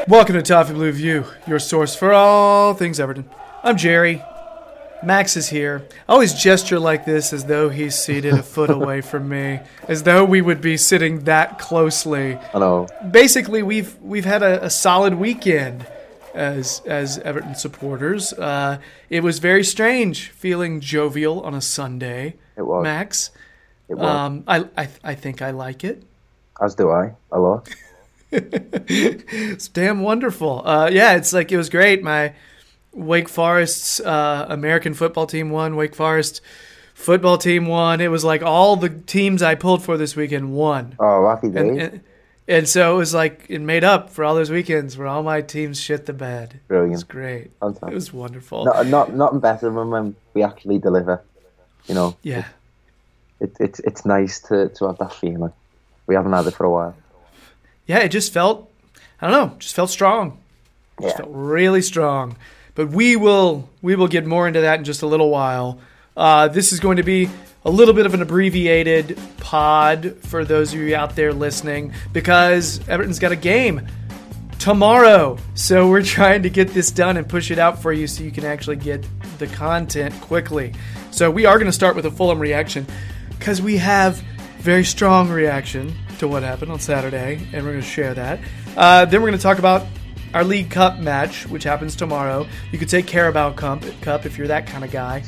Welcome to Toffee Blue View, your source for all things Everton. I'm Jerry. Max is here. I always gesture like this as though he's seated a foot away from me, as though we would be sitting that closely. Hello. Basically, we've had a solid weekend as Everton supporters. It was very strange feeling jovial on a Sunday. It was. Max. It was. I think I like it. As do I. A lot. It's damn wonderful. It was great. My Wake Forest's American football team won. Wake Forest football team won. It was like all the teams I pulled for this weekend won. Oh, happy days. And so it was like it made up for all those weekends where all my teams shit the bed. Brilliant. It was great. Fantastic. It was wonderful. Nothing better than when we actually deliver. You know. Yeah. It's nice to have that feeling. We haven't had it for a while. Yeah, it just felt, I don't know, just felt strong. Just felt really strong. But we will get more into that in just a little while. This is going to be a little bit of an abbreviated pod for those of you out there listening because Everton's got a game tomorrow. So we're trying to get this done and push it out for you so you can actually get the content quickly. So we are going to start with a Fulham reaction because we have very strong reaction to what happened on Saturday, and we're going to share that. Then we're going to talk about our League Cup match, which happens tomorrow. You could say Carabao Cup if you're that kind of guy.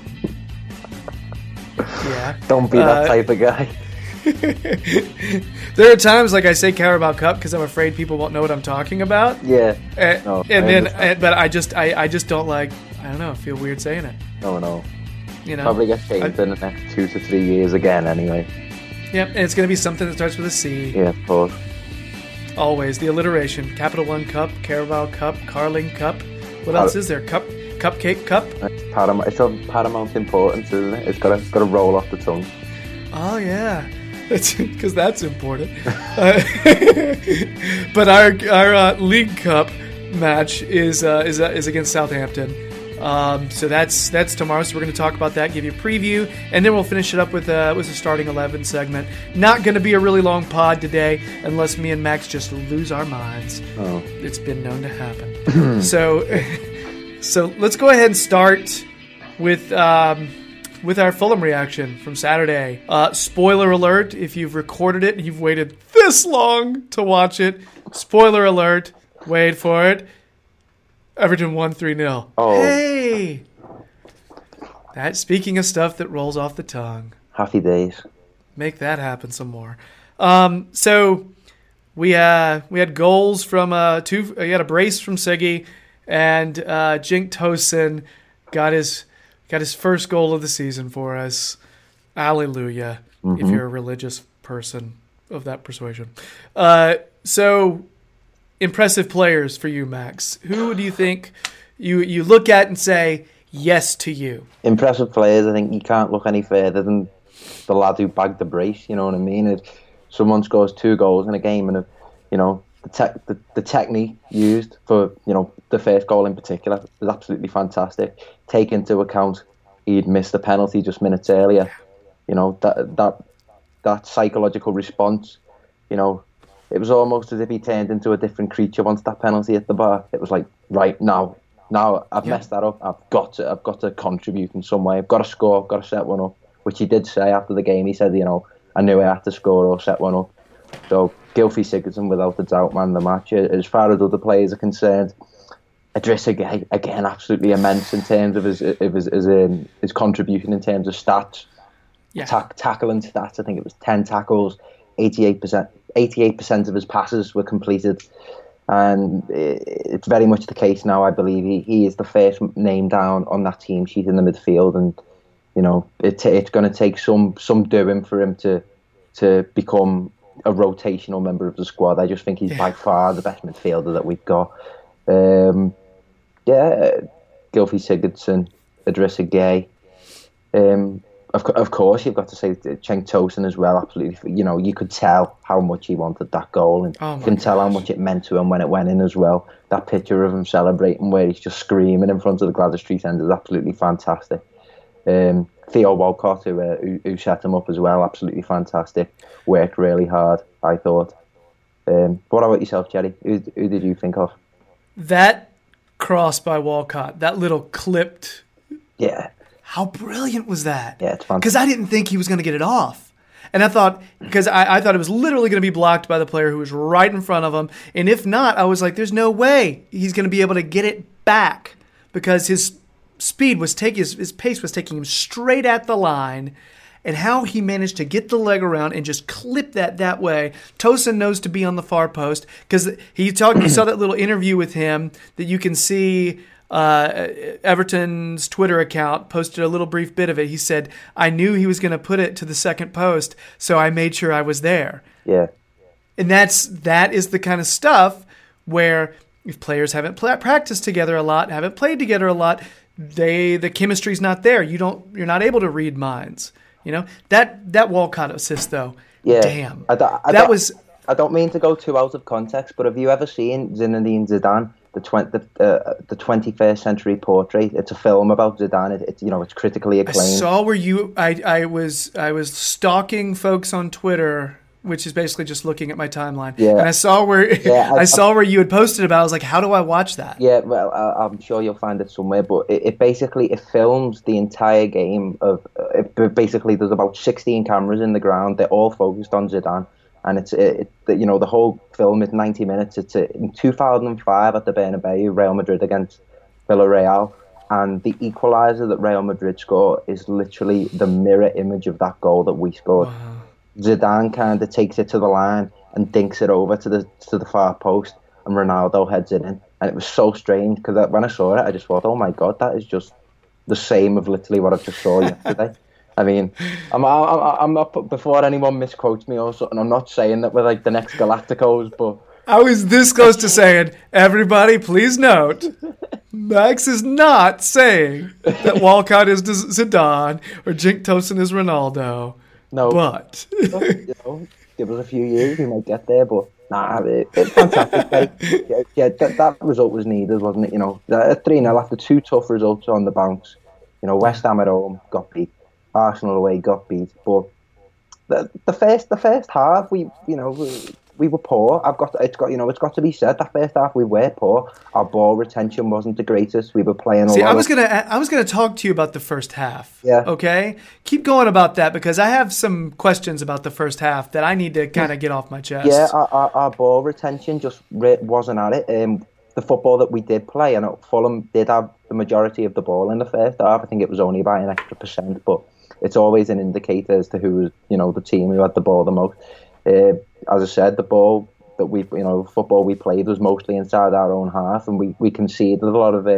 Yeah. Don't be that type of guy. There are times like I say Carabao Cup because I'm afraid people won't know what I'm talking about. Yeah. But I just don't like. I don't know. I feel weird saying it. No. You know. Probably get changed in the next 2 to 3 years again. Anyway. Yep, and it's going to be something that starts with a C. Yeah, of course. Always the alliteration: Capital One Cup, Carabao Cup, Carling Cup. What else is there? Cupcake Cup. It's of paramount importance, isn't it? It's got to roll off the tongue. Oh yeah, because that's important. But our League Cup match is against Southampton. So that's tomorrow. So we're going to talk about that, give you a preview, and then we'll finish it up with a starting 11 segment. Not going to be a really long pod today, unless me and Max just lose our minds. Oh. It's been known to happen. So let's go ahead and start with our Fulham reaction from Saturday. Spoiler alert: if you've recorded it and you've waited this long to watch it, spoiler alert. Wait for it. Everton won 3-0. Oh. Hey! Speaking of stuff that rolls off the tongue. Happy days. Make that happen some more. So we had goals from we had a brace from Siggy, and Cenk Tosun got his first goal of the season for us. Alleluia, if you're a religious person of that persuasion. So impressive players for you, Max. Who do you think you look at and say yes to you? Impressive players. I think you can't look any further than the lad who bagged the brace. You know what I mean? If someone scores 2 goals in a game, and the technique used for the first goal in particular was absolutely fantastic. Take into account he'd missed the penalty just minutes earlier. That psychological response. It was almost as if he turned into a different creature once that penalty hit the bar. It was like, right, now I've messed that up. I've got to contribute in some way. I've got to score. I've got to set one up, which he did say after the game. He said, I knew I had to score or set one up. So Gylfi Sigurdsson, without a doubt, man the match. As far as other players are concerned, Idrissa Gueye, again, absolutely immense in terms of his contribution in terms of stats. Yeah. Tackling stats, I think it was 10 tackles, 88% of his passes were completed, and it's very much the case now. I believe he is the first name down on that team sheet in the midfield, and it's going to take some doing for him to become a rotational member of the squad. I just think he's by far the best midfielder that we've got. Gylfi Sigurdsson, Idrissa Gueye. Of course, you've got to say Cenk Tosun as well. Absolutely, you could tell how much he wanted that goal, and you can tell how much it meant to him when it went in as well. That picture of him celebrating, where he's just screaming in front of the Gwladys Street end, is absolutely fantastic. Theo Walcott, who set him up as well, absolutely fantastic. Worked really hard, I thought. What about yourself, Jerry? Who did you think of? That cross by Walcott, that little clipped. Yeah. How brilliant was that? Yeah, it's fun. Because I didn't think he was going to get it off. And I thought, because I thought it was literally going to be blocked by the player who was right in front of him. And if not, I was like, there's no way he's going to be able to get it back because his speed was his pace was taking him straight at the line. And how he managed to get the leg around and just clip that way. Tosin knows to be on the far post because you saw that little interview with him that you can see. Everton's Twitter account posted a little brief bit of it. He said, I knew he was going to put it to the second post, so I made sure I was there. Yeah. And that is the kind of stuff where if players haven't practiced together a lot, haven't played together a lot, the chemistry's not there. You're not able to read minds. You know, that Walcott assist though. Yeah. Damn. I don't mean to go too out of context, but have you ever seen Zinedine Zidane? The 21st Century Portrait. It's a film about Zidane. It's critically acclaimed. I saw where I was stalking folks on Twitter, which is basically just looking at my timeline. Yeah. And I saw where where you had posted about it. I was like, how do I watch that? Yeah, well, I'm sure you'll find it somewhere. But it basically films the entire game of. Basically, there's about 16 cameras in the ground. They're all focused on Zidane. And the whole film is 90 minutes. It's in 2005 at the Bernabeu, Real Madrid against Villarreal, and the equaliser that Real Madrid score is literally the mirror image of that goal that we scored. Wow. Zidane kind of takes it to the line and dinks it over to the far post, and Ronaldo heads it in. And it was so strange because when I saw it, I just thought, oh my God, that is just the same of literally what I just saw yesterday. I mean, I'm not, before anyone misquotes me or something, I'm not saying that we're like the next Galacticos, but... I was this close to saying, everybody please note, Max is not saying that Walcott is Zidane or Cenk Tosun is Ronaldo. No. But... give us a few years, we might get there, but nah, it's fantastic. That result was needed, wasn't it? 3-0 after two tough results on the bounce. West Ham at home got beat. Arsenal away got beat, but the first half we were poor. It's got to be said, that first half we were poor. Our ball retention wasn't the greatest. We were playing. I was gonna talk to you about the first half. Yeah. Okay. Keep going about that because I have some questions about the first half that I need to kind of get off my chest. Yeah, our ball retention just wasn't at it. The football that we did play, and Fulham did have the majority of the ball in the first half. I think it was only by an extra %, but it's always an indicator as to who was, the team who had the ball the most. As I said, the ball that football we played was mostly inside our own half, and we conceded a lot of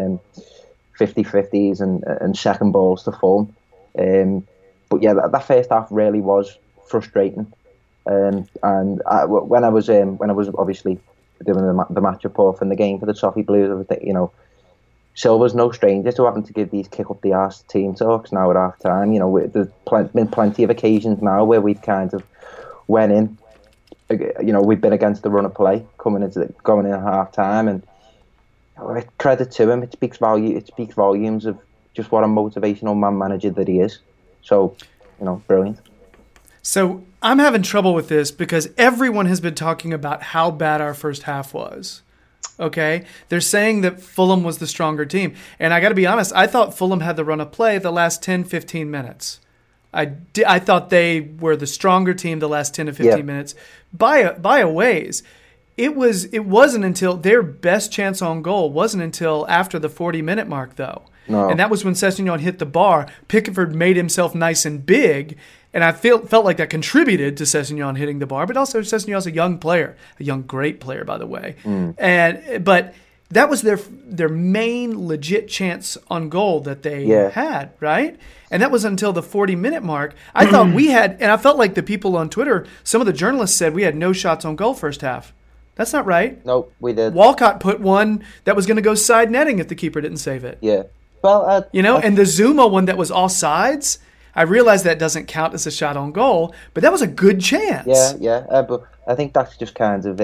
50-50s and second balls to Fulham. But yeah, that first half really was frustrating. And when I was obviously doing the match report from the game for the Toffee Blues, I was thinking, Silva's no stranger to having to give these kick up the arse team talks now at half time. There's been plenty of occasions now where we've kind of went in. We've been against the run of play going in at half time, and credit to him. It speaks volumes of just what a motivational man manager that he is. So, brilliant. So I'm having trouble with this because everyone has been talking about how bad our first half was. Okay, they're saying that Fulham was the stronger team. And I got to be honest, I thought Fulham had the run of play the last 10, 15 minutes. I thought they were the stronger team the last 10 to 15 minutes by a ways. It wasn't until their best chance on goal wasn't until after the 40-minute mark, though. No. And that was when Sessegnon hit the bar. Pickford made himself nice and big, and I felt like that contributed to Sessegnon hitting the bar. But also Sessegnon's a young player, a young great player, by the way. But that was their main legit chance on goal that they had, right? And that was until the 40-minute mark. I thought we had, and I felt like the people on Twitter, some of the journalists said we had no shots on goal first half. That's not right. No, we did. Walcott put one that was going to go side netting if the keeper didn't save it. Yeah. Well, and the Zuma one that was offsides, I realize that doesn't count as a shot on goal, but that was a good chance. Yeah. But I think that's just kind of,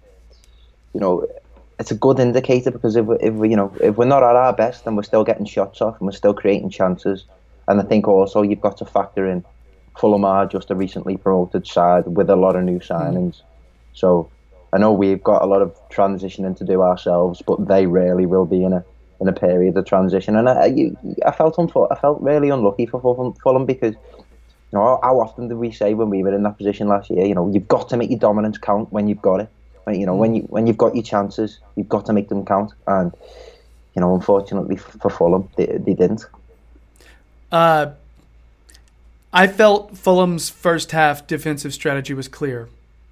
it's a good indicator because if we're not at our best, then we're still getting shots off and we're still creating chances. And I think also you've got to factor in Fulham are just a recently promoted side with a lot of new signings. So, I know we've got a lot of transitioning to do ourselves, but they really will be in a period of transition. And I felt really unlucky for Fulham because, you know, how often did we say when we were in that position last year, you know, you've got to make your dominance count when you've got it. You know, when you've got your chances, you've got to make them count. And, you know, unfortunately for Fulham, they didn't. I felt Fulham's first half defensive strategy was clear.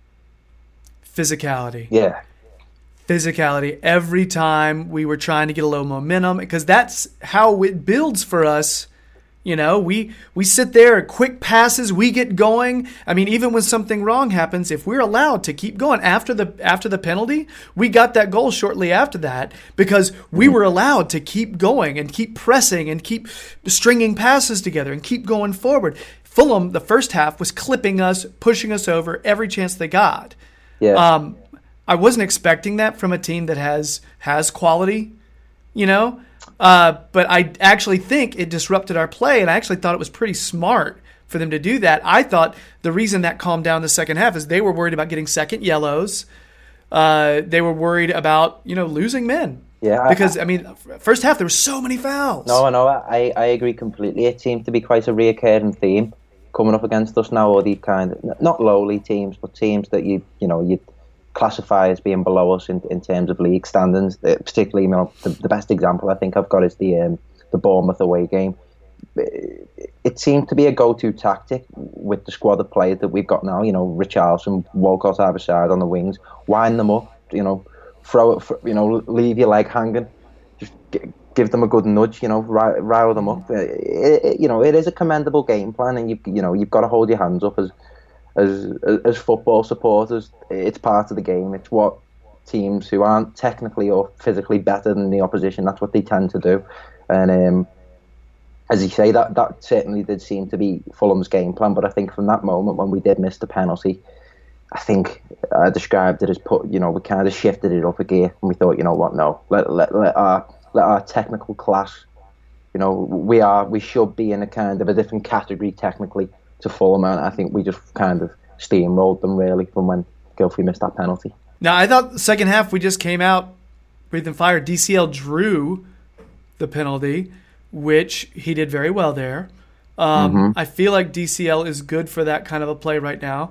Physicality. Yeah. Physicality. Every time we were trying to get a little momentum, because that's how it builds for us. You know, we sit there, quick passes, we get going. I mean, even when something wrong happens, if we're allowed to keep going after the penalty, we got that goal shortly after that because we were allowed to keep going and keep pressing and keep stringing passes together and keep going forward. Fulham, the first half, was clipping us, pushing us over every chance they got. Yeah. I wasn't expecting that from a team that has quality, you know. But I actually think it disrupted our play, and I actually thought it was pretty smart for them to do that. I thought the reason that calmed down the second half is they were worried about getting second yellows. They were worried about, you know, losing men. Yeah. Because, I mean, first half there were so many fouls. No, I agree completely. It seemed to be quite a reoccurring theme coming up against us now, all these kind of, not lowly teams, but teams that you classify as being below us in terms of league standings. Particularly, you know, the best example I think I've got is the Bournemouth away game. It seemed to be a go-to tactic with the squad of players that we've got now. You know, Richarlison, Walcott either side on the wings, wind them up. You know, throw it. You know, leave your leg hanging. Just give them a good nudge. You know, rile them up. You know, it is a commendable game plan, and you've got to hold your hands up as football supporters. It's part of the game. It's what teams who aren't technically or physically better than the opposition, that's what they tend to do. And as you say, that certainly did seem to be Fulham's game plan. But I think from that moment when we did miss the penalty, I think I described it as we kind of shifted it up a gear, and we thought, you know what, no, let our technical class, you know, we should be in a kind of a different category technically to Fulham, and I think we just kind of steamrolled them really from when Gylfi missed that penalty. Now, I thought the second half we just came out breathing fire. DCL drew the penalty, which he did very well there. I feel like DCL is good for that kind of a play right now.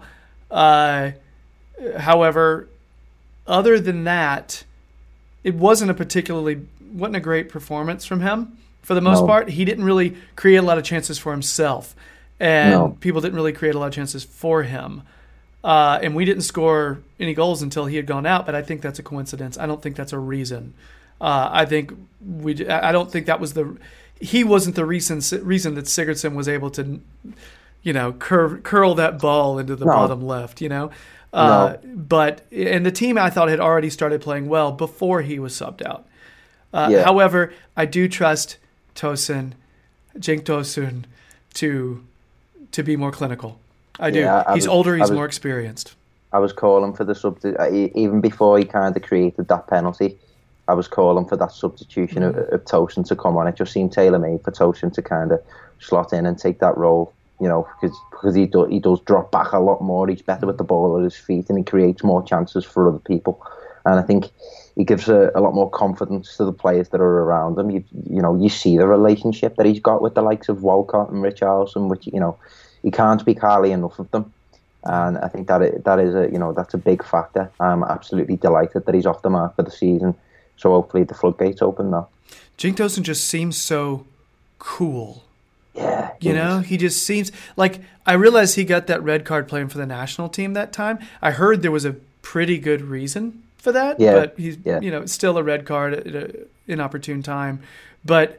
However, other than that, it wasn't a great performance from him for the most part. He didn't really create a lot of chances for himself. And people didn't really create a lot of chances for him. And we didn't score any goals until he had gone out, but I think that's a coincidence. I don't think that's a reason. I don't think that was he wasn't the reason that Sigurdsson was able to, you know, curl that ball into the bottom left, you know. But and the team, I thought, had already started playing well before he was subbed out. However, I do trust Cenk Tosun to be more clinical. I do. He's older. He's more experienced. I was calling for the even before he kind of created that penalty. I was calling for that substitution of Tosun to come on. It just seemed tailor-made for Tosun to kind of slot in and take that role. You know, because he does drop back a lot more. He's better with the ball at his feet, and he creates more chances for other people. And I think he gives a lot more confidence to the players that are around him. You see the relationship that he's got with the likes of Walcott and Richarlison, which, you know, he can't speak highly enough of them. And I think that's a big factor. I'm absolutely delighted that he's off the mark for the season. So hopefully the floodgates open now. Cenk Tosun just seems so cool. Yeah. You know, he just seems like, I realized he got that red card playing for the national team that time. I heard there was a pretty good reason for that, but he's still a red card at an inopportune time. But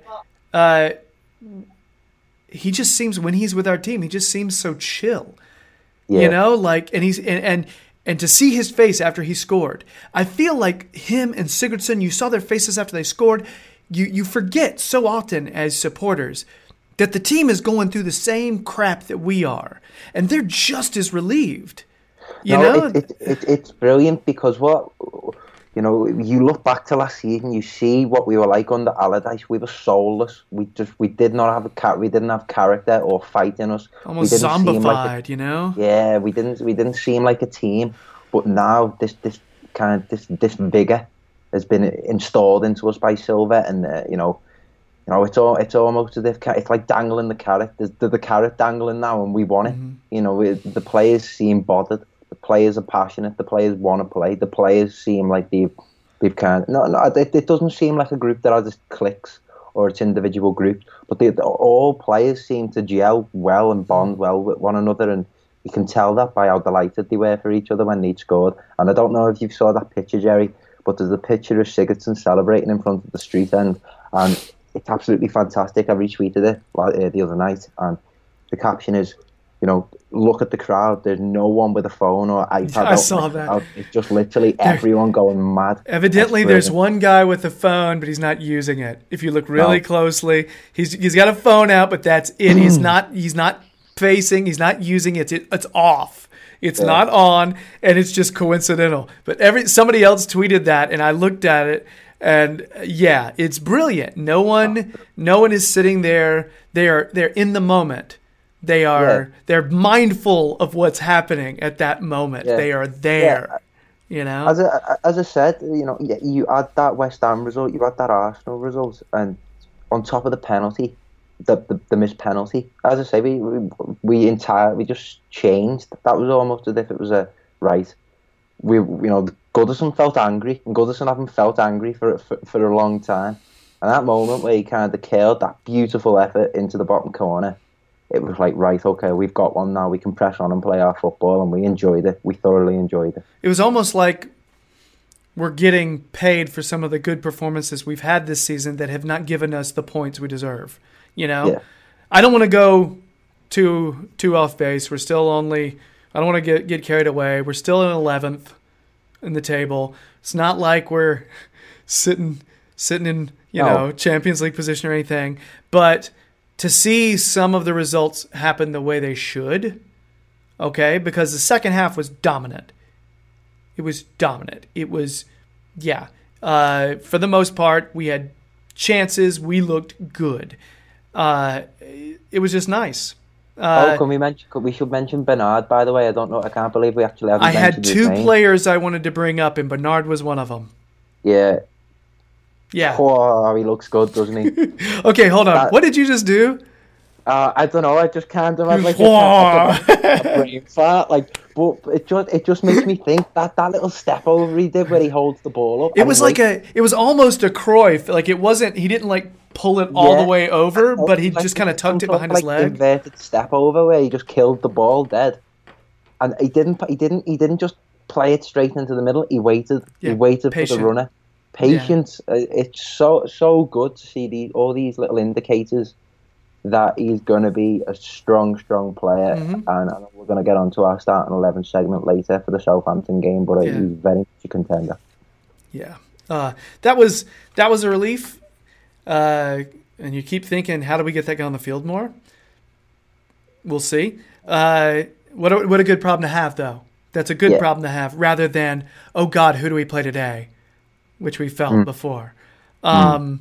he just seems, when he's with our team, he just seems so chill. Yeah. You know, like, and he's and to see his face after he scored, I feel like him and Sigurdsson, you saw their faces after they scored. You forget so often as supporters that the team is going through the same crap that we are, and they're just as relieved. You know, it's brilliant because you look back to last season, you see what we were like under Allardyce. We were soulless. We didn't have character or fight in us. Almost zombified, you know. Yeah, we didn't seem like a team. But now this kind of this vigor has been installed into us by Silva, and it's almost as if it's like dangling the carrot. There's the carrot dangling now, and we want it. The players seem bothered. The players are passionate. The players want to play. The players seem like they've kind of it doesn't seem like a group that has just clicks or it's individual groups, but all players seem to gel well and bond well with one another, and you can tell that by how delighted they were for each other when they scored. And I don't know if you saw that picture, Jerry, but there's a picture of Sigurdsson celebrating in front of the street end, and it's absolutely fantastic. I retweeted it the other night, and the caption is, look at the crowd. There's no one with a phone or iPad. I saw that. It's just literally everyone going mad. Evidently, there's one guy with a phone, but he's not using it. If you look really closely, he's got a phone out, but that's it. He's not facing. He's not using it. It's off. It's not on, and it's just coincidental. But somebody else tweeted that, and I looked at it, and it's brilliant. No one is sitting there. They're in the moment. They're mindful of what's happening at that moment. They are there. As I said, you add that West Ham result, you add that Arsenal result, and on top of the penalty, the missed penalty. As I say, we just changed. That was almost as if it was Goodison felt angry, and Goodison haven't felt angry for a long time. And that moment where he kind of curled that beautiful effort into the bottom corner, it was like, right, okay, we've got one now. We can press on and play our football, and we enjoyed it. We thoroughly enjoyed it. It was almost like we're getting paid for some of the good performances we've had this season that have not given us the points we deserve. I don't want to go too off base. We're still I don't want to get carried away. We're still in 11th in the table. It's not like we're sitting in Champions League position or anything, but to see some of the results happen the way they should, okay, because the second half was dominant. It was dominant. It was, for the most part, we had chances. We looked good. It was just nice. We should mention Bernard, by the way. I can't believe we actually haven't mentioned his name. I had two players I wanted to bring up, and Bernard was one of them. Yeah. Yeah. Oh, he looks good, doesn't he? Okay, hold on. What did you just do? I don't know. I just kind of had like a brain fart. But it just makes me think that little step over he did where he holds the ball up. It was it was almost a Cruyff. Like it wasn't. He didn't pull it all the way over, but he just kind of tucked it behind his leg. Inverted step over where he just killed the ball dead, and he didn't just play it straight into the middle. He waited. Yeah, he waited for the runner. Patience. Yeah. It's so good to see all these little indicators that he's going to be a strong player. And we're going to get onto our starting 11 segment later for the Southampton game, but he's very much a contender. Yeah, that was a relief. And you keep thinking, how do we get that guy on the field more? We'll see. What a good problem to have, though. That's a good problem to have, rather than, oh God, who do we play today? Which we felt before. And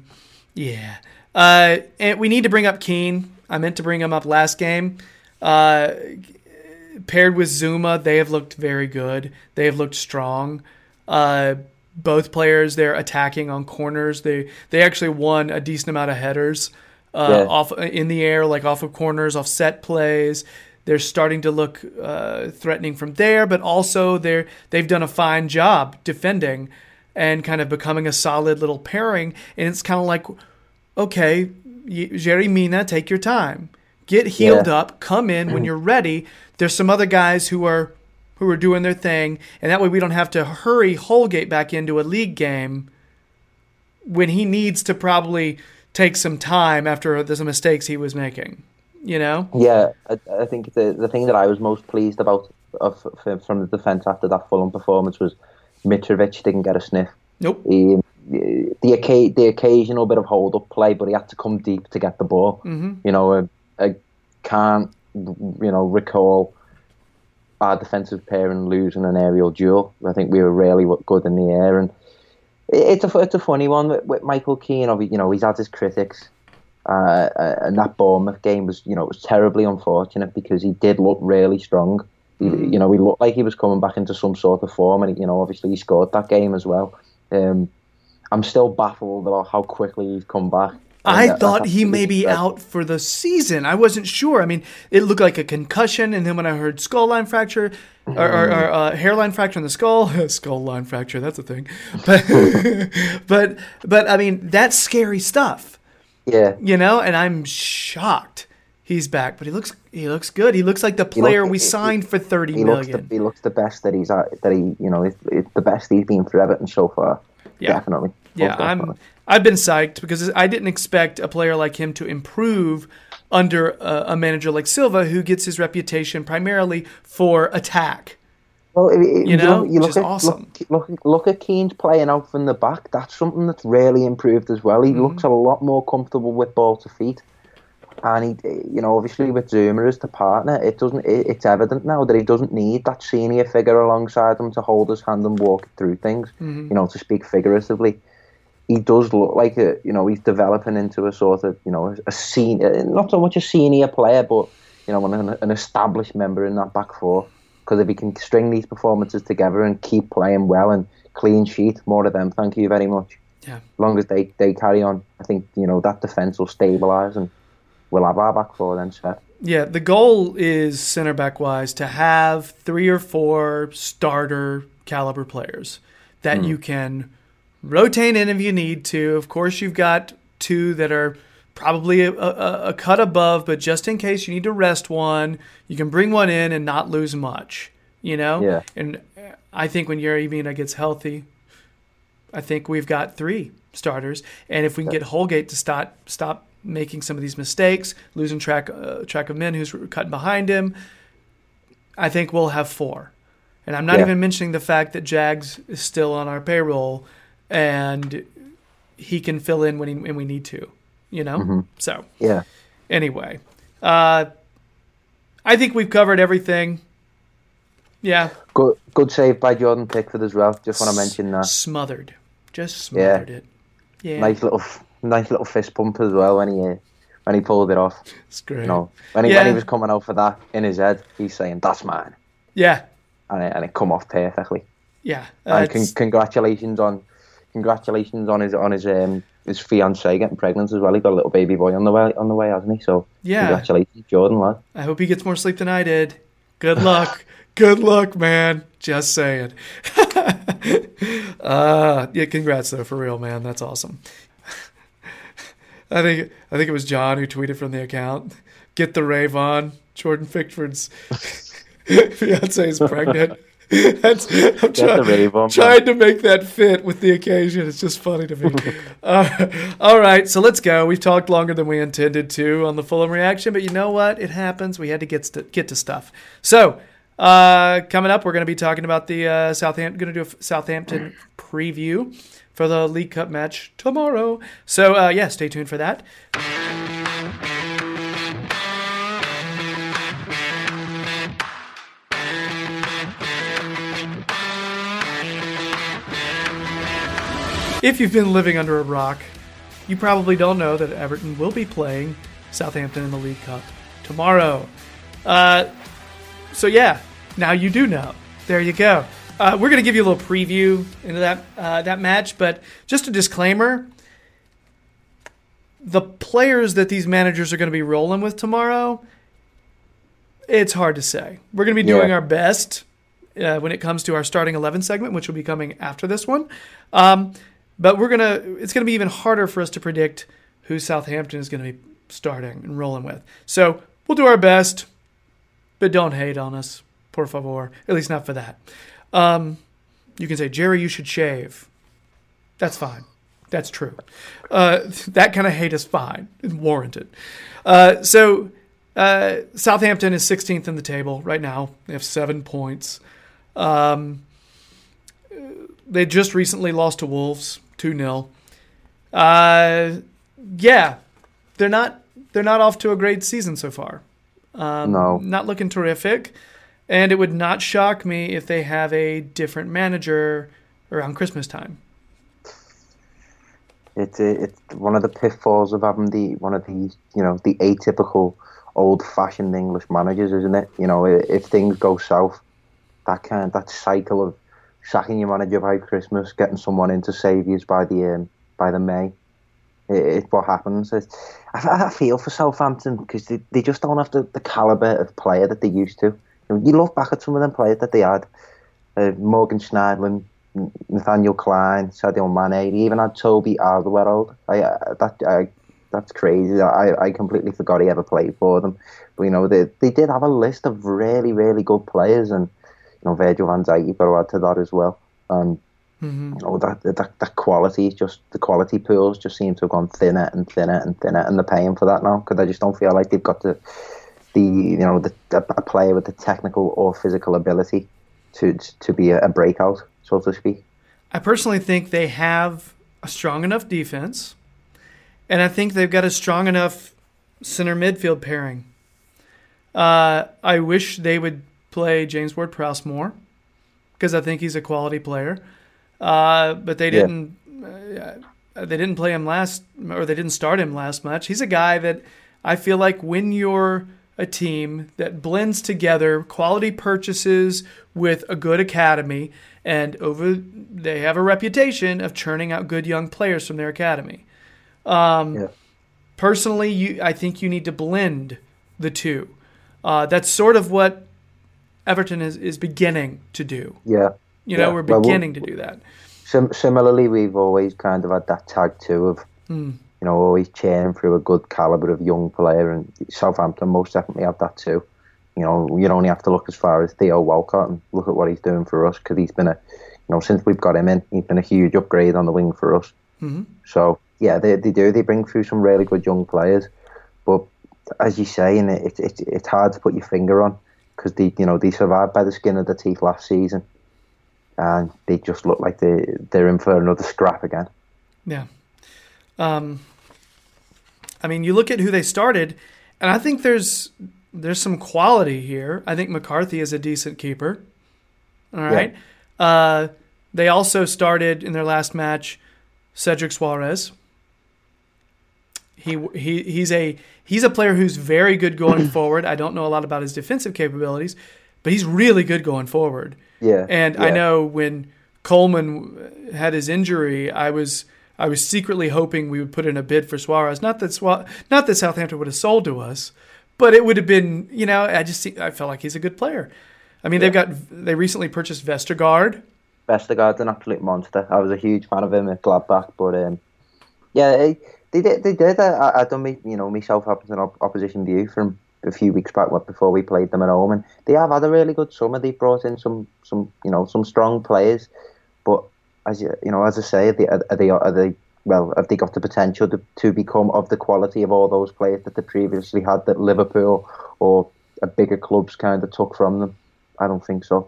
we need to bring up Keane. I meant to bring him up last game. Paired with Zuma, they have looked very good. They have looked strong. Both players, they're attacking on corners. They actually won a decent amount of headers off in the air, off of corners, off set plays. They're starting to look threatening from there, but also they've done a fine job defending and kind of becoming a solid little pairing. And it's kind of like, okay, Yerry Mina, take your time. Get healed up, come in when you're ready. There's some other guys who are doing their thing, and that way we don't have to hurry Holgate back into a league game when he needs to probably take some time after the mistakes he was making, Yeah, I think the thing that I was most pleased about from the defence after that Fulham performance was Mitrovic didn't get a sniff. Nope. The occasional bit of hold-up play, but he had to come deep to get the ball. Mm-hmm. I can't, recall our defensive pairing losing an aerial duel. I think we were really good in the air, and it's a funny one with Michael Keane. He's had his critics, and that Bournemouth game was, it was terribly unfortunate because he did look really strong. You know, he looked like he was coming back into some sort of form, and you know, obviously he scored that game as well. I'm still baffled about how quickly he's come back. I thought he may be out for the season. I wasn't sure. I mean, it looked like a concussion, and then when I heard skull line fracture or hairline fracture in the skull, skull line fracture, that's a thing. But I mean, that's scary stuff. Yeah, you know, and I'm shocked he's back. But he looks good. He looks like the player we signed for $30 million. He looks the best that he's it's the best he's been for Everton so far. Yeah. Definitely. Yeah, I've been psyched because I didn't expect a player like him to improve under a manager like Silva, who gets his reputation primarily for attack. Well, you look at, awesome. Look at Keane's playing out from the back. That's something that's really improved as well. He looks a lot more comfortable with ball to feet, and he, you know, obviously with Zuma as the partner, it's evident now that he doesn't need that senior figure alongside him to hold his hand and walk through things. You know, to speak figuratively. He does look like he's developing into a sort of, a senior, not so much a senior player, but, an established member in that back four. Because if he can string these performances together and keep playing well and clean sheet, more of them, thank you very much. Yeah. As long as they carry on, I think, that defence will stabilise and we'll have our back four then set. Yeah, the goal is, centre back wise, to have 3 or 4 starter caliber players that you can rotate in if you need to. Of course, you've got 2 that are probably a cut above, but just in case you need to rest one, you can bring one in and not lose much, Yeah. And I think when Yerry Mina gets healthy, I think we've got 3 starters. And if we can get Holgate to stop making some of these mistakes, losing track of men who's cutting behind him, I think we'll have 4. And I'm not even mentioning the fact that Jags is still on our payroll and he can fill in when we need to, So, anyway, I think we've covered everything. Yeah. Good save by Jordan Pickford as well. Just want to mention that. Just smothered it. Yeah. Nice little fist pump as well when he pulled it off. It's great. When he was coming out for that in his head, he's saying, "That's mine." Yeah. And it come off perfectly. Yeah. And congratulations on his fiancée getting pregnant as well. He got a little baby boy on the way, hasn't he? So congratulations, Jordan, lad. I hope he gets more sleep than I did. Good luck. Good luck, man. Just saying. Congrats though, for real, man. That's awesome. I think it was John who tweeted from the account. Get the rave on. Jordan Pickford's fiancée is pregnant. I'm trying to make that fit with the occasion. It's just funny to me. All right, so let's go. We've talked longer than we intended to on the Fulham reaction, but you know what? It happens. We had to get to stuff. So coming up, we're going to be talking about the Southampton. Going to do a Southampton preview for the League Cup match tomorrow. So stay tuned for that. If you've been living under a rock, you probably don't know that Everton will be playing Southampton in the League Cup tomorrow. Now you do know. There you go. We're going to give you a little preview into that match, but just a disclaimer, the players that these managers are going to be rolling with tomorrow, it's hard to say. We're going to be doing our best when it comes to our starting 11 segment, which will be coming after this one. But it's going to be even harder for us to predict who Southampton is going to be starting and rolling with. So we'll do our best, but don't hate on us, por favor. At least not for that. You can say, Jerry, you should shave. That's fine. That's true. That kind of hate is fine and warranted. Southampton is 16th in the table right now. They have 7 points. They just recently lost to Wolves 2-0. They're not off to a great season so far. No, not looking terrific, and it would not shock me if they have a different manager around Christmas time. It's one of the pitfalls of having the atypical old-fashioned English managers, isn't it? You know, if things go south, that cycle of sacking your manager by Christmas, getting someone in to save you by the May. It's what happens. I feel for Southampton because they just don't have the calibre of player that they used to. You look back at some of them players that they had, Morgan Schneiderlin, Nathaniel Klein, Sadio Mane, they even had Toby Alderweireld. That's crazy. I completely forgot he ever played for them. But, you know, they did have a list of really, really good players, and, you know, Virgil van Dijk, you've got to add to that as well. You know, that quality, just the quality pools just seem to have gone thinner and thinner and thinner, and they're paying for that now because I just don't feel like they've got a player with the technical or physical ability to be a breakout, so to speak. I personally think they have a strong enough defense, and I think they've got a strong enough center midfield pairing. I wish they would play James Ward-Prowse more because I think he's a quality player. But they didn't. They didn't play him they didn't start him last match. He's a guy that I feel like when you're a team that blends together quality purchases with a good academy, and they have a reputation of churning out good young players from their academy. Personally, I think you need to blend the two. That's sort of what Everton is beginning to do. Yeah. We're beginning to do that. Similarly, we've always kind of had that tag too of, you know, always churning through a good calibre of young player, and Southampton most definitely have that too. You know, you only have to look as far as Theo Walcott and look at what he's doing for us, because he's been since we've got him in, he's been a huge upgrade on the wing for us. Mm-hmm. So, yeah, they bring through some really good young players, but as you say, and it's hard to put your finger on, because they survived by the skin of their teeth last season. And they just look like they're in for another scrap again. Yeah. I mean, you look at who they started, and I think there's some quality here. I think McCarthy is a decent keeper. All right. Yeah. They also started in their last match Cedric Suarez. He's a player who's very good going forward. I don't know a lot about his defensive capabilities, but he's really good going forward. Yeah. And I know when Coleman had his injury, I was secretly hoping we would put in a bid for Suarez. Not that Southampton would have sold to us, but it would have been, I felt like he's a good player. I mean, they recently purchased Vestergaard. Vestergaard's an absolute monster. I was a huge fan of him at Gladbach, but they did. I done me Southampton opposition view from a few weeks back before we played them at home, and they have had a really good summer. They brought in some strong players, but as I say, have they got the potential to become of the quality of all those players that they previously had that Liverpool or a bigger clubs kind of took from them? I don't think so.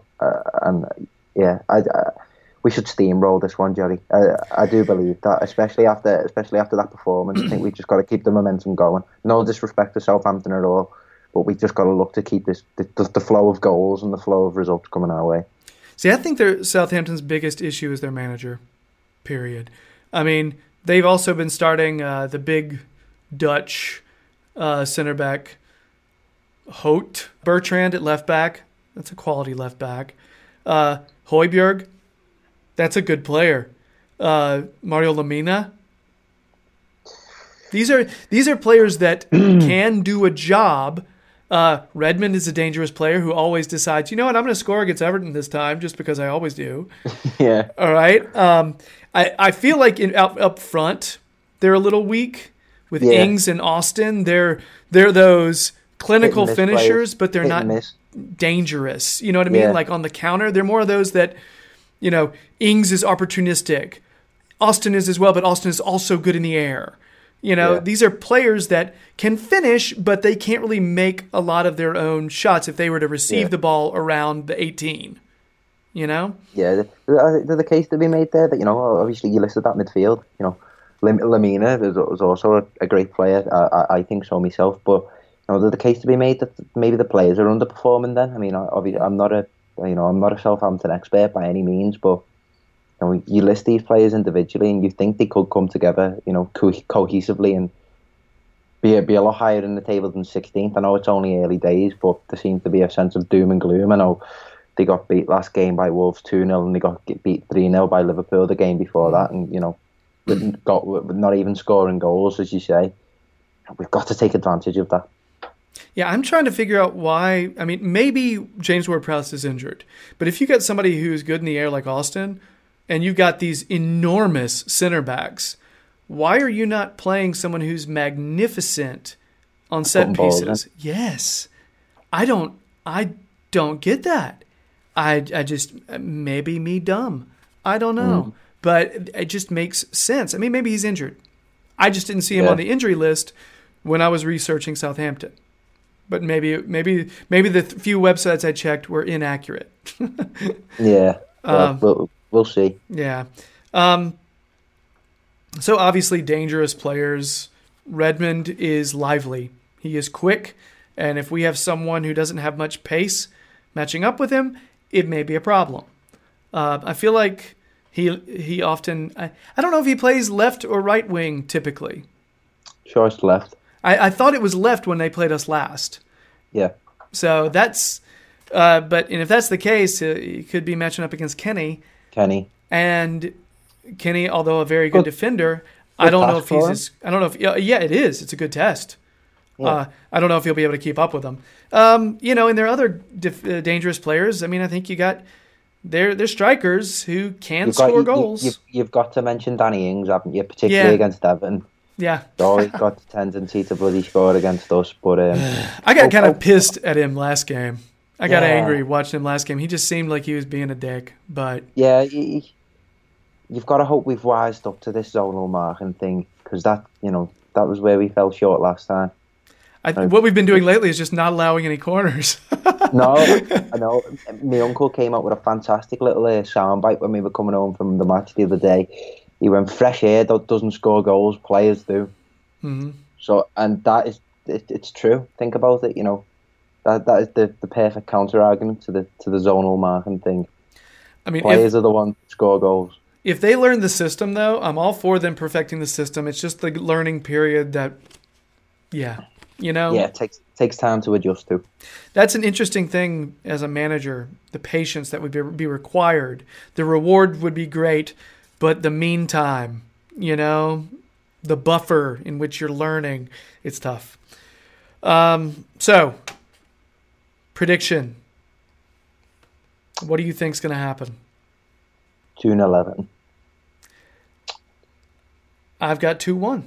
We should steamroll this one, Jerry. I do believe that, especially after that performance. I think we've just got to keep the momentum going. No disrespect to Southampton at all, but we just got to look to keep the flow of goals and the flow of results coming our way. See, I think Southampton's biggest issue is their manager, period. I mean, they've also been starting the big Dutch center back, Hout Bertrand at left back. That's a quality left back. Højbjerg, that's a good player. Mario Lemina. These are players that can do a job. Redmond is a dangerous player who always decides, you know what, I'm going to score against Everton this time just because I always do. Yeah. All right. I feel like up front they're a little weak with Ings and Austin. They're those clinical finishers, players, but they're not dangerous. You know what I mean? Yeah. Like on the counter, they're more of those that, Ings is opportunistic. Austin is as well, but Austin is also good in the air. These are players that can finish, but they can't really make a lot of their own shots if they were to receive the ball around the 18. Yeah, there's the case to be made there that, obviously you listed that midfield. Lemina is also a great player. I think so myself, but there's the case to be made that maybe the players are underperforming then. I mean, obviously I'm not a Southampton expert by any means, but you list these players individually and you think they could come together, cohesively and be a lot higher in the table than 16th. I know it's only early days, but there seems to be a sense of doom and gloom. I know they got beat last game by Wolves 2-0, and they got beat 3-0 by Liverpool the game before that, and with not even scoring goals, as you say. We've got to take advantage of that. Yeah, I'm trying to figure out why. I mean, maybe James Ward-Prowse is injured, but if you got somebody who's good in the air like Austin, and you've got these enormous center backs, why are you not playing someone who's magnificent on set pieces? Yes, I don't get that. I just, maybe me dumb. I don't know, but it just makes sense. I mean, maybe he's injured. I just didn't see him on the injury list when I was researching Southampton. But maybe the few websites I checked were inaccurate. Yeah, we'll see. Yeah. So obviously dangerous players. Redmond is lively. He is quick, and if we have someone who doesn't have much pace matching up with him, it may be a problem. I feel like he often. I don't know if he plays left or right wing typically. Sure, it's left. I thought it was left when they played us last. Yeah. So that's, and if that's the case, he could be matching up against Kenny. And Kenny, although a very good defender, I don't know if it is. It's a good test. Yeah. I don't know if he'll be able to keep up with them. And there are other dangerous players. I mean, I think you got they're strikers who can score goals. You've got to mention Danny Ings, haven't you? Particularly against Everton. Yeah. He's always got the tendency to bloody score against us. But I got kind of pissed at him last game. I got angry watching him last game. He just seemed like he was being a dick. But yeah, you've got to hope we've wised up to this zonal marking thing, because that was where we fell short last time. What we've been doing lately is just not allowing any corners. No, I know. My uncle came up with a fantastic little soundbite when we were coming home from the match the other day. He went, fresh air doesn't score goals, players do. Mm-hmm. So, and that is, it's true. Think about it, that is the perfect counter argument to the zonal marking thing. I mean, players are the ones who score goals. If they learn the system, though, I'm all for them perfecting the system. It's just the learning period that, Yeah, it takes time to adjust to. That's an interesting thing as a manager, the patience that would be required. The reward would be great, but the meantime, the buffer in which you're learning, it's tough. So, prediction. What do you think's going to happen? 2-11. I've got 2-1.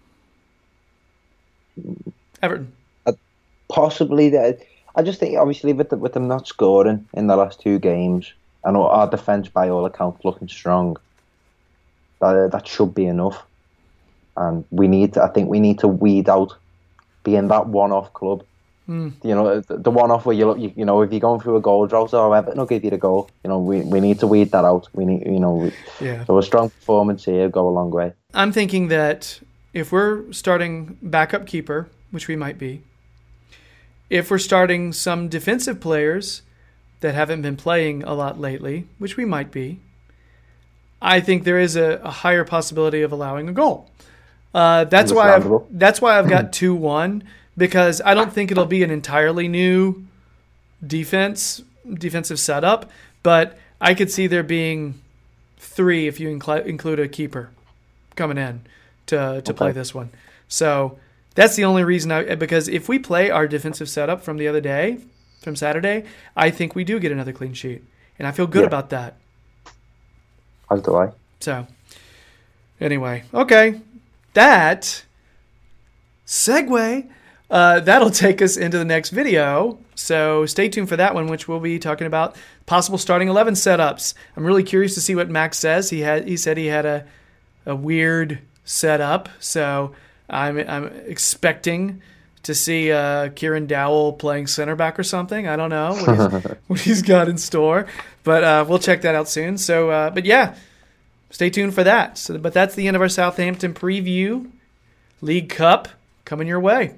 Everton. Possibly. I just think, obviously, with them not scoring in the last two games, and our defence, by all accounts, looking strong, that should be enough. And I think we need to weed out being that one-off club. The one-off where if you're going through a goal drought, Everton will give you the goal. We need to weed that out. We need, so a strong performance here go a long way. I'm thinking that if we're starting backup keeper, which we might be, if we're starting some defensive players that haven't been playing a lot lately, which we might be, I think there is a higher possibility of allowing a goal. That's why I've got 2-1, because I don't think it'll be an entirely new defensive setup, but I could see there being 3 if you include a keeper coming in to play this one. So that's the only reason because if we play our defensive setup from the other day, from Saturday, I think we do get another clean sheet, and I feel good about that. As do I. So, anyway, okay. That segue, that'll take us into the next video. So stay tuned for that one, which we'll be talking about possible starting 11 setups. I'm really curious to see what Max says. He said he had a weird setup, so I'm expecting to see Kieran Dowell playing center back or something. I don't know what he's got in store, but we'll check that out soon. So, but yeah, stay tuned for that. So, but that's the end of our Southampton preview. League Cup coming your way.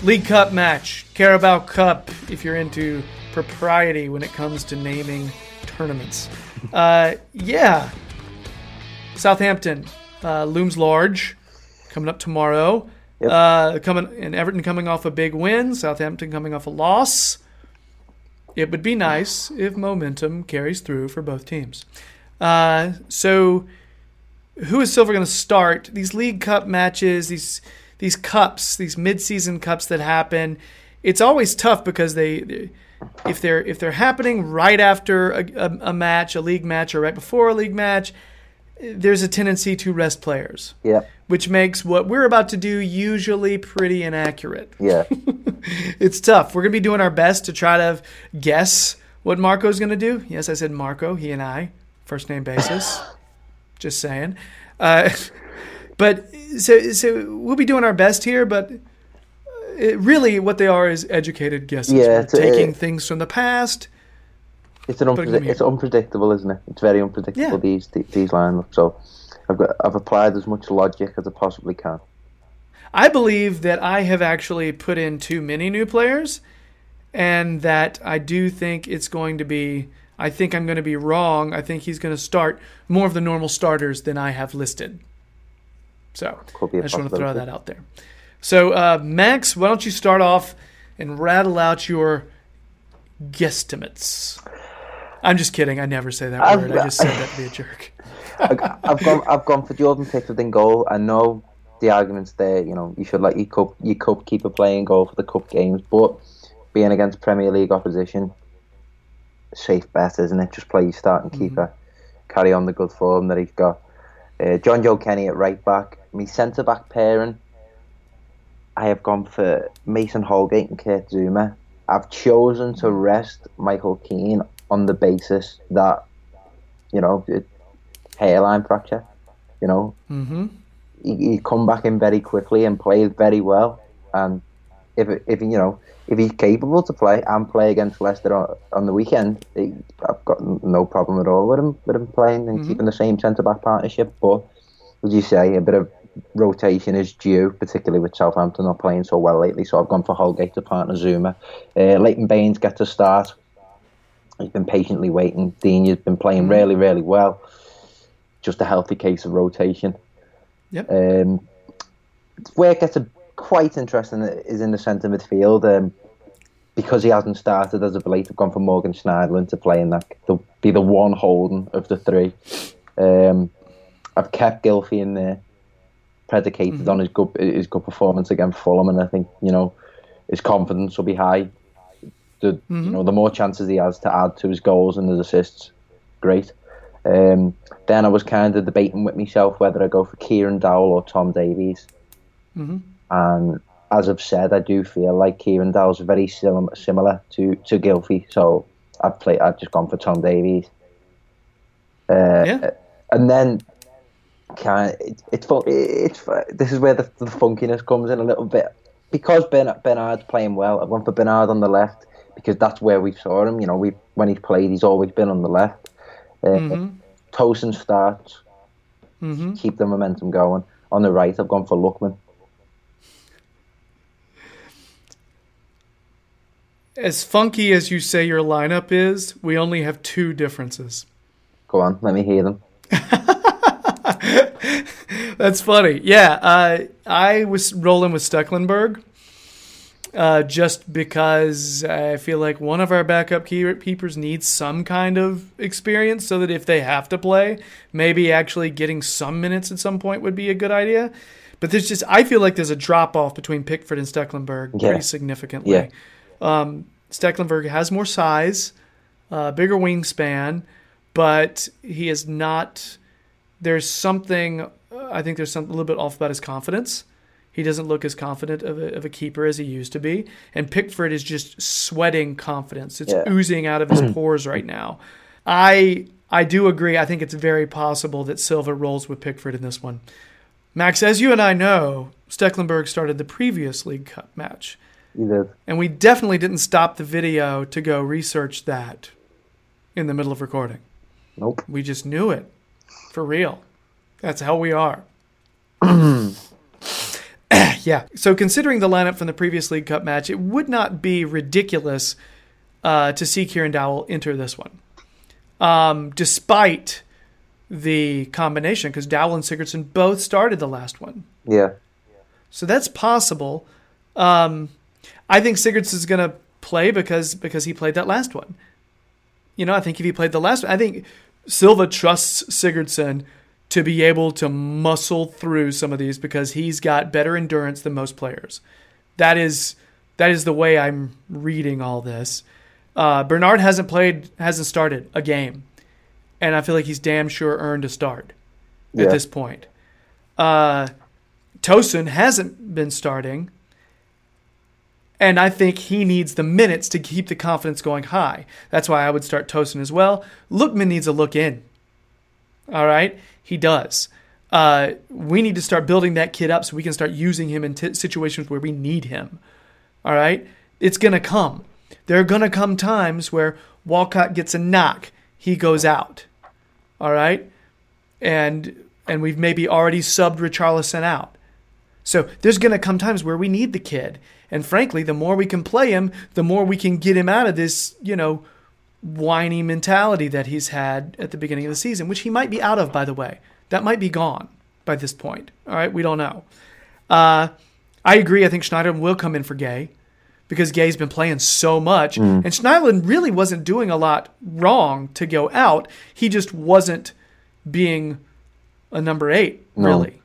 League Cup match, Carabao Cup, if you're into propriety when it comes to naming tournaments. Yeah. Southampton looms large coming up tomorrow. Yep. Everton coming off a big win, Southampton coming off a loss. It would be nice if momentum carries through for both teams. So who is Silver going to start? These League Cup matches, these cups, these mid-season cups that happen, it's always tough because if they're happening right after a match, a league match, or right before a league match, there's a tendency to rest players. Yeah. Which makes what we're about to do usually pretty inaccurate. Yeah. It's tough. We're going to be doing our best to try to guess what Marco's going to do. Yes, I said Marco, he and I, first name basis. Just saying. But so we'll be doing our best here, but really what they are is educated guesses. Yeah, we're taking things from the past. It's unpredictable, isn't it? It's very unpredictable, these lineups. So I've applied as much logic as I possibly can. I believe that I have actually put in too many new players, and that I do think it's going to be. I think I'm going to be wrong. I think he's going to start more of the normal starters than I have listed. So I just want to throw that out there. So Max, why don't you start off and rattle out your guesstimates? I'm just kidding. I never say that word. I just said that to be a jerk. I've gone for Jordan Pickford in goal. I know the arguments there. You know, you should let your cup keeper play in goal for the cup games, but being against Premier League opposition, safe bet, isn't it? Just play your starting keeper, carry on the good form that he's got. John Joe Kenny at right back. My centre back pairing, I have gone for Mason Holgate and Kurt Zouma. I've chosen to rest Michael Keane on the basis that, you know, hairline fracture. You know, he come back in very quickly and played very well. And if he's capable to play and play against Leicester on the weekend, I've got no problem at all with him playing and keeping the same centre back partnership. But as you say, a bit of rotation is due, particularly with Southampton not playing so well lately. So I've gone for Holgate to partner Zouma. Leighton Baines gets a start. He's been patiently waiting. Dini's been playing really, really well. Just a healthy case of rotation. Yep. Where it gets quite interesting is in the centre midfield. Because he hasn't started as of late, I've gone for Morgan Schneiderlin to play in that. To be the one holding of the three. I've kept Gylfi in there, predicated on his good performance against Fulham, and I think, you know, his confidence will be high. You know, the more chances he has to add to his goals and his assists, great. Then I was kind of debating with myself whether I go for Kieran Dowell or Tom Davies. And as I've said, I do feel like Kieran Dowell's very similar to Gylfi, so I've just gone for Tom Davies. And then this is where the funkiness comes in a little bit. Because Bernard's playing well, I've gone for Bernard on the left because that's where we saw him. You know, when he's played, he's always been on the left. Tosin starts, keep the momentum going. On the right, I've gone for Lookman. As funky as you say your lineup is, we only have two differences. Go on, let me hear them. That's funny. Yeah, I was rolling with Stecklenburg just because I feel like one of our backup keepers needs some kind of experience so that if they have to play, maybe actually getting some minutes at some point would be a good idea. But I feel like there's a drop-off between Pickford and Stecklenburg pretty significantly. Yeah. Stecklenburg has more size, bigger wingspan, but he is not... There's something... I think there's something a little bit off about his confidence. He doesn't look as confident of a keeper as he used to be. And Pickford is just sweating confidence. It's oozing out of his pores right now. I do agree. I think it's very possible that Silva rolls with Pickford in this one. Max, as you and I know, Stecklenburg started the previous League Cup match. He did. And we definitely didn't stop the video to go research that in the middle of recording. Nope. We just knew it. Yeah. So considering the lineup from the previous League Cup match, it would not be ridiculous to see Kieran Dowell enter this one, despite the combination, because Dowell and Sigurdsson both started the last one. Yeah. So that's possible. I think Sigurdsson's going to play because he played that last one. I think if he played the last one, I think Silva trusts Sigurdsson to be able to muscle through some of these because he's got better endurance than most players. That is the way I'm reading all this. Bernard hasn't started a game, and I feel like he's damn sure earned a start at this point. Tosun hasn't been starting, and I think he needs the minutes to keep the confidence going high. That's why I would start Tosun as well. Lookman needs a look in. All right? He does. We need to start building that kid up so we can start using him in situations where we need him. All right? It's going to come. There are going to come times where Walcott gets a knock. He goes out. All right? And we've maybe already subbed Richarlison out. So there's going to come times where we need the kid. And frankly, the more we can play him, the more we can get him out of this, whiny mentality that he's had at the beginning of the season, which he might be out of, by the way. That might be gone by this point. All right, we don't know. I agree. I think Schneiderlin will come in for Gay because Gay's been playing so much. And Schneiderlin really wasn't doing a lot wrong to go out. He just wasn't being a number 8, really.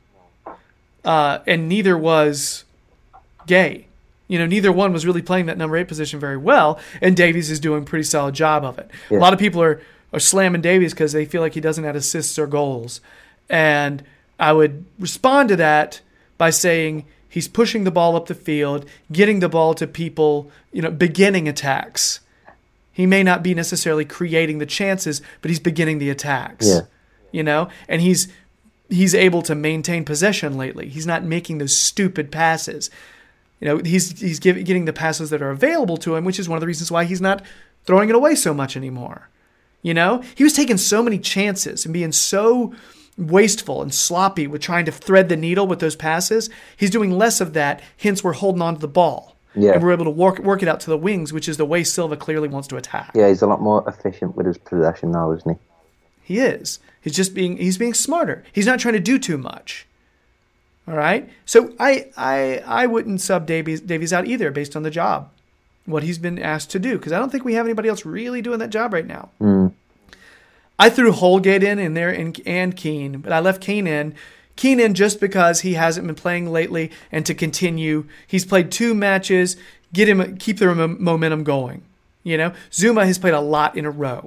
And neither was Gay. Neither one was really playing that number 8 position very well, and Davies is doing a pretty solid job of it. Yeah. A lot of people are slamming Davies because they feel like he doesn't have assists or goals. And I would respond to that by saying he's pushing the ball up the field, getting the ball to people, beginning attacks. He may not be necessarily creating the chances, but he's beginning the attacks. Yeah. And he's able to maintain possession lately. He's not making those stupid passes. He's getting the passes that are available to him, which is one of the reasons why he's not throwing it away so much anymore. He was taking so many chances and being so wasteful and sloppy with trying to thread the needle with those passes. He's doing less of that, hence we're holding on to the ball. Yeah. And we're able to work it out to the wings, which is the way Silva clearly wants to attack. Yeah, he's a lot more efficient with his possession now, isn't he? He is. He's being smarter. He's not trying to do too much. All right? So I wouldn't sub Davies out either based on the job, what he's been asked to do, because I don't think we have anybody else really doing that job right now. I threw Holgate in there and Keane, but I left Keane in just because he hasn't been playing lately and to continue. He's played 2 matches, keep the momentum going. Zuma has played a lot in a row.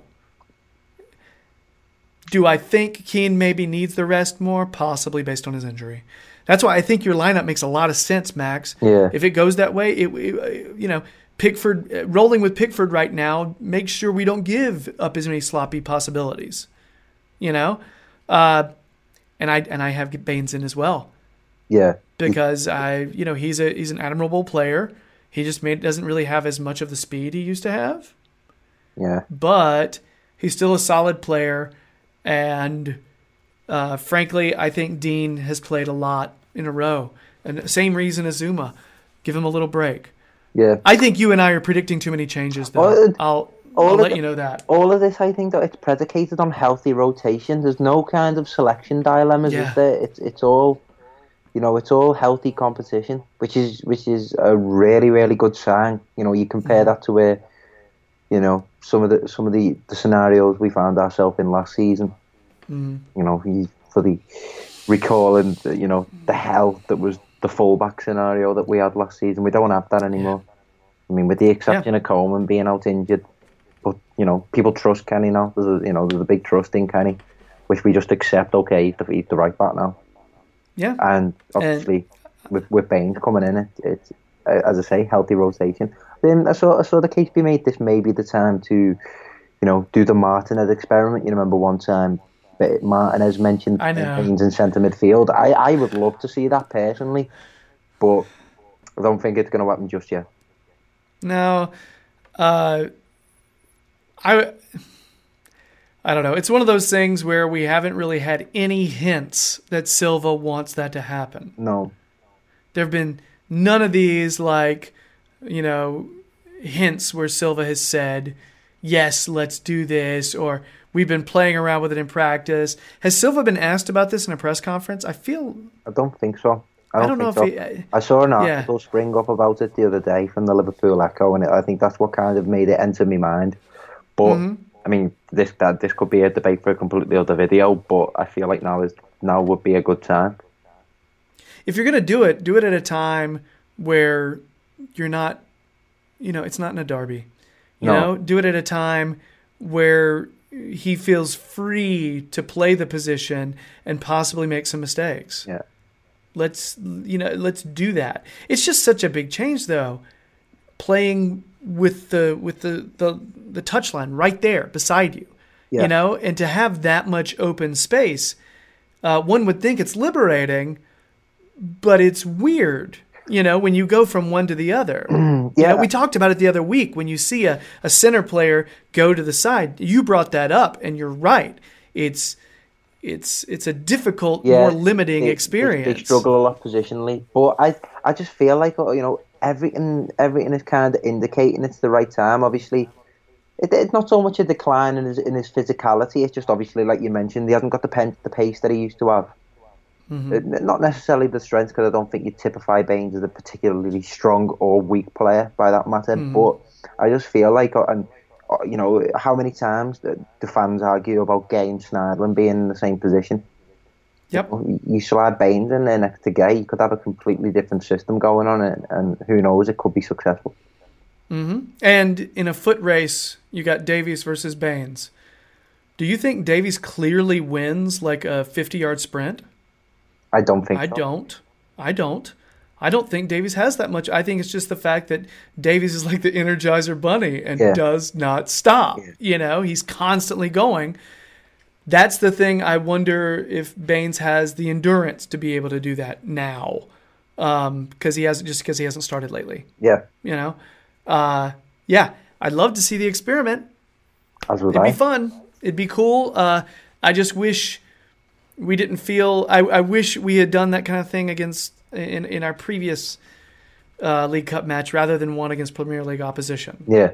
Do I think Keane maybe needs the rest more? Possibly based on his injury. That's why I think your lineup makes a lot of sense, Max. Yeah. If it goes that way, Pickford, rolling with Pickford right now, make sure we don't give up as many sloppy possibilities. And I have Baines in as well. Yeah. Because he's an admirable player. He just doesn't really have as much of the speed he used to have. Yeah. But he's still a solid player. And frankly, I think Dean has played a lot in a row. And same reason as Zuma. Give him a little break. Yeah. I think you and I are predicting too many changes, though. I'll let you know that. All of this, I think, that it's predicated on healthy rotation. There's no kind of selection dilemmas, is there? It's all, it's all healthy competition, which is a really, really good sign. You compare that to where, some of the scenarios we found ourselves in last season. He's fully recalling, the hell that was the fullback scenario that we had last season. We don't have that anymore. I mean, with the exception of Coleman being out injured, but people trust Kenny now. There's a big trust in Kenny, which we just accept. Okay, he's the right back now. Yeah, and obviously with Baines coming in, it's as I say, healthy rotation. Then I saw the case be made. This may be the time to, do the Martinez experiment. You remember one time Martinez mentioned Baines in centre midfield. I would love to see that personally, but I don't think it's going to happen just yet. No, I don't know. It's one of those things where we haven't really had any hints that Silva wants that to happen. No. There have been none of these, like, hints where Silva has said, yes, let's do this, or we've been playing around with it in practice. Has Silva been asked about this in a press conference? I don't think so. I don't know so. I saw an article spring up about it the other day from the Liverpool Echo, and I think that's what kind of made it enter my mind. But I mean, this could be a debate for a completely other video. But I feel like now would be a good time. If you're gonna do it at a time where you're not, it's not in a derby. Do it at a time where he feels free to play the position and possibly make some mistakes. Yeah. Let's do that. It's just such a big change, though. Playing with the touchline right there beside you, and to have that much open space, one would think it's liberating, but it's weird. When you go from one to the other. We talked about it the other week. When you see a center player go to the side, you brought that up, and you're right. It's a difficult, more limiting experience. They struggle a lot positionally, but I just feel like everything is kind of indicating it's the right time. Obviously, it's not so much a decline in his physicality. It's just obviously, like you mentioned, he hasn't got the pace that he used to have. Not necessarily the strength, because I don't think you typify Baines as a particularly strong or weak player by that matter. But I just feel like, and how many times the fans argue about Gay and Schneiderlin being in the same position. Yep. You slide Baines in there next to Gay, you could have a completely different system going on, and who knows, it could be successful. And in a foot race, you got Davies versus Baines. Do you think Davies clearly wins like a 50-yard sprint? I don't think so. I don't think Davies has that much. I think it's just the fact that Davies is like the Energizer Bunny and does not stop. He's constantly going. That's the thing. I wonder if Baines has the endurance to be able to do that now, because he hasn't started lately. I'd love to see the experiment. It'd be fun. It'd be cool. I just wish we didn't feel. I wish we had done that kind of thing against in our previous League Cup match rather than one against Premier League opposition. Yeah.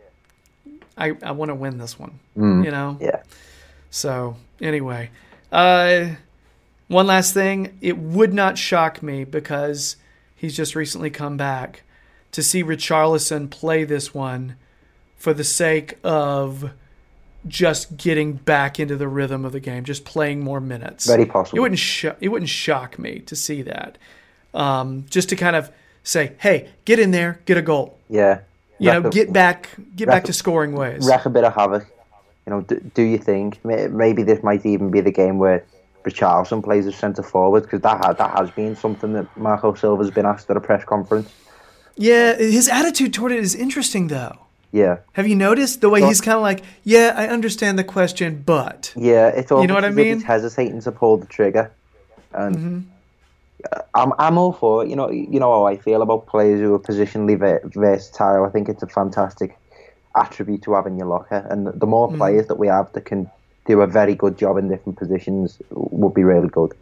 I want to win this one. Yeah. So anyway, one last thing. It would not shock me, because he's just recently come back, to see Richarlison play this one for the sake of just getting back into the rhythm of the game, just playing more minutes. Very possible. It wouldn't shock me to see that. Just to kind of say, hey, get in there, get a goal. Yeah. Get back to scoring ways. Wreak a bit of havoc. Do you think maybe this might even be the game where Richarlison plays as centre forward, because that has been something that Marco Silva's been asked at a press conference. Yeah, his attitude toward it is interesting, though. Yeah. Have you noticed the way he's kind of like, yeah, I understand the question, but... Yeah, it's all, you know what I mean? He's hesitating to pull the trigger. And I'm all for it. You know how I feel about players who are positionally versatile. I think it's a fantastic attribute to have in your locker. And the more players that we have that can do a very good job in different positions would be really good.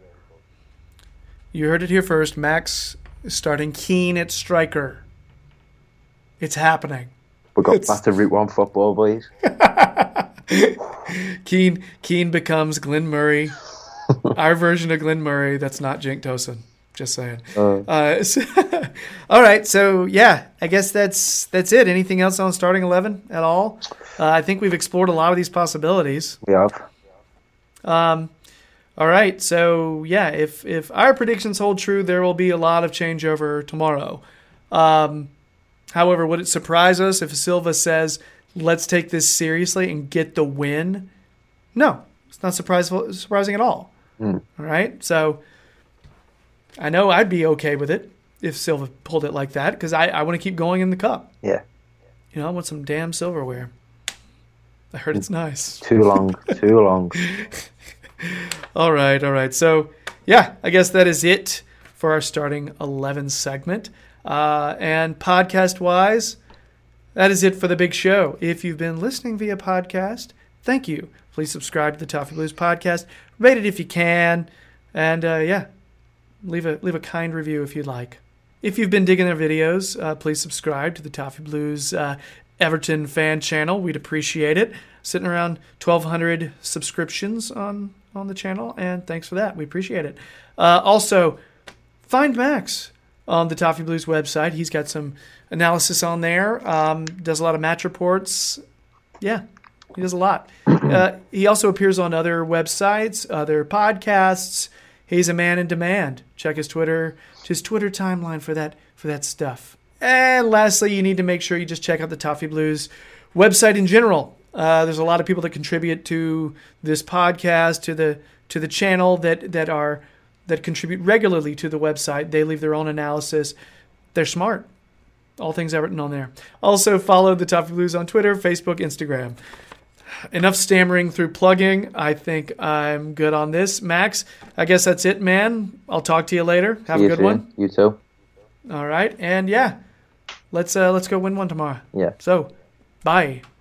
You heard it here first. Max is starting Keane at striker. It's happening. We got back to Route 1 football, boys. Keane becomes Glenn Murray. Our version of Glenn Murray. That's not Cenk Tosun. Just saying. All right. So yeah, I guess that's it. Anything else on starting 11 at all? I think we've explored a lot of these possibilities. We have. All right. So yeah, if our predictions hold true, there will be a lot of changeover tomorrow. However, would it surprise us if Silva says, let's take this seriously and get the win? No, it's not surprising at all. All right. So I know I'd be okay with it if Silva pulled it like that, because I want to keep going in the cup. Yeah. I want some damn silverware. I heard it's nice. Too long. All right. So, yeah, I guess that is it for our starting 11 segment. And podcast-wise, that is it for the big show. If you've been listening via podcast, thank you. Please subscribe to the Toffee Blues podcast. Rate it if you can. And, leave a kind review if you'd like. if you've been digging their videos, please subscribe to the Toffee Blues Everton fan channel. We'd appreciate it. Sitting around 1,200 subscriptions on the channel, and thanks for that. We appreciate it. Also, find Max on the Toffee Blues website. He's got some analysis on there. Does a lot of match reports. Yeah, he does a lot. He also appears on other websites, other podcasts. He's a man in demand. Check his Twitter timeline for that stuff. And lastly, you need to make sure you just check out the Toffee Blues website in general. There's a lot of people that contribute to this podcast, to the channel that contribute regularly to the website. They leave their own analysis. They're smart. All things Everton on there. Also follow the Toffee Blues on Twitter, Facebook, Instagram. Enough stammering through plugging. I think I'm good on this. Max, I guess that's it, man. I'll talk to you later. Have a good one. You too. All right. And yeah, let's go win one tomorrow. Yeah. So, bye.